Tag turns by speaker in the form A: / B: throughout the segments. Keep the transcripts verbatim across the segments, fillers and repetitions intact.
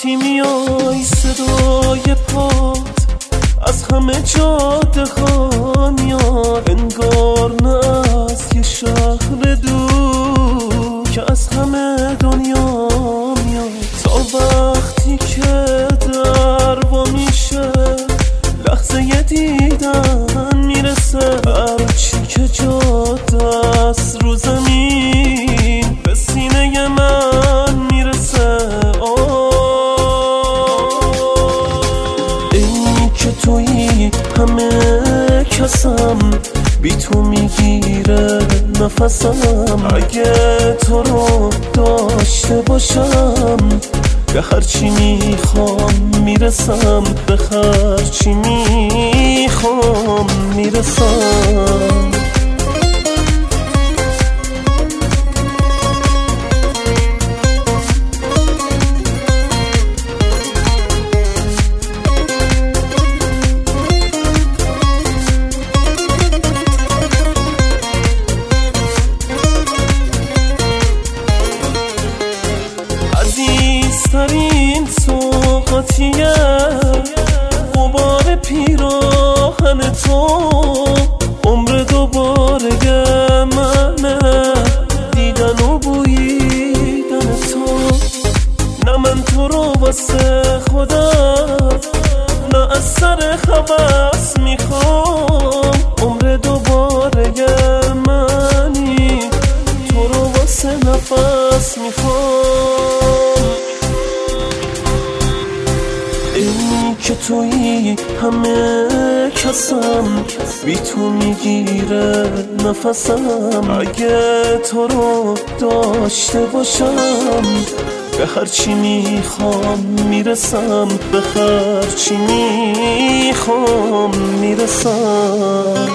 A: وقتی میای صدای پات از همه جاده ها میاد، انگار نه از یه شهر دور که از همه دنیا میاد. تا وقتی که در وا میشه لحظه ی دیدن میرسه، هرچی که جاده است رو زمین به سینه من میرسه. این که تویی همه کسم، بی تو میگیره نفسم. اگه تو رو داشته باشم به هرچی میخوام میرسم، به هرچی میخوام میرسم. عزیزترین سوقاتیه غبار پیراهن تو، عمر دوباره منه دیدن و بویدن تو. نه من تو رو واسه خودم، نه از سر هوس میخوام، عمر دوباره منی تو رو واسه نفس میخوام. این که تویی همه کسم، بی تو میگیره نفسم. اگه تو رو داشته باشم به هرچی میخوام میرسم، به هرچی میخوام میرسم.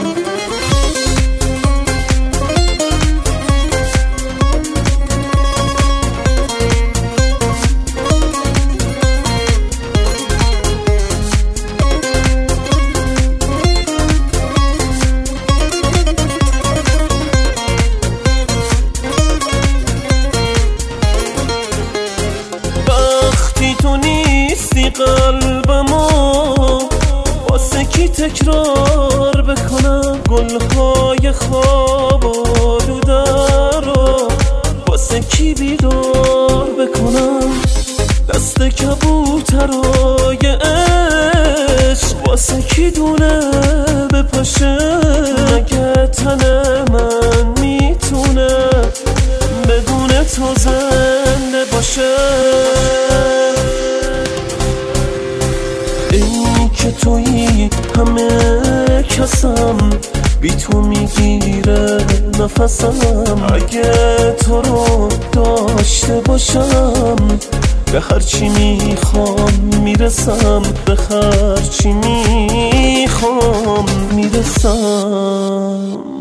A: تو نیستی قلبمو واسه کی تکرار بکنم، گلهای خواب آلوده رو واسه کی بیدار بکنم، دست کبوترای عشق واسه کی دونه بپاشه. مگه تن من میتونه بدون تو زنده باشه؟ این که تویی همه کسم، بی تو میگیره نفسم. اگه تو رو داشته باشم به هرچی میخوام میرسم، به هرچی میخوام میرسم.